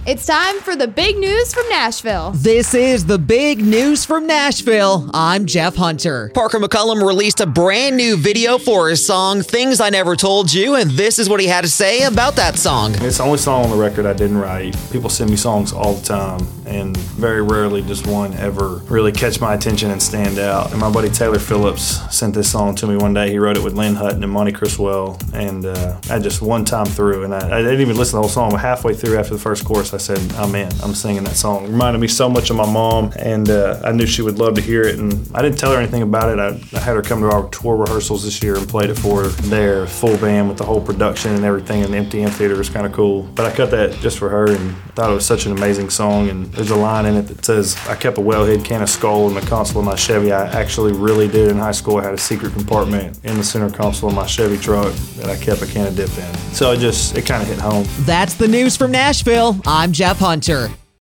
It's time for the big news from Nashville. This is the big news from Nashville. I'm Jeff Hunter. Parker McCollum released a brand new video for his song, Things I Never Told You, and this is what he had to say about that song. It's the only song on the record I didn't write. People send me songs all the time, and very rarely does one ever really catch my attention and stand out. And my buddy Taylor Phillips sent this song to me one day. He wrote it with Lynn Hutton and Monty Criswell, and I just one time through, and I didn't even listen to the whole song, but halfway through after the first chorus, I said, I'm in. I'm singing that song. It reminded me so much of my mom, and I knew she would love to hear it, and I didn't tell her anything about it. I had her come to our tour rehearsals this year and played it for her there, full band with the whole production and everything in the empty amphitheater. It was kind of cool. But I cut that just for her and thought it was such an amazing song, and there's a line in it that says, I kept a wellhead can of Skoal in the console of my Chevy. I actually really did in high school. I had a secret compartment in the center console of my Chevy truck that I kept a can of dip in. So it kind of hit home. That's the news from Nashville. I'm Jeff Hunter.